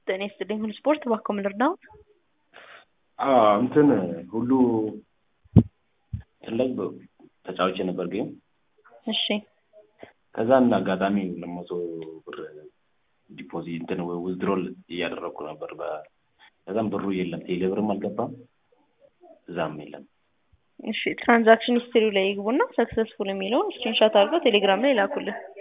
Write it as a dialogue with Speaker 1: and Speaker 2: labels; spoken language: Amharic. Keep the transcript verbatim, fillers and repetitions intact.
Speaker 1: ጤና ይስጥልኝ ሁሉ ስፖርት ባኮ ምልርዳው
Speaker 2: አዎ እንትን ሁሉ ላይ ተጫውቼ ነበር ጌም
Speaker 1: እሺ
Speaker 2: ከዛ እና አጋጣሚ ለሞቶ ብር ዲፖዚት እንትን ዊዝድሮል እያደረኩ ነበር በዛም ብሩ የለም ቴሌብርም አልገባም እዛም የለም
Speaker 1: እሺ ትራንዛክሽን ሂስትሪ ላይ ይግቡና ሰክሰስፉል የሚለውን ስክሪንሾት አድርገው ቴሌግራም ላይ ላኩልን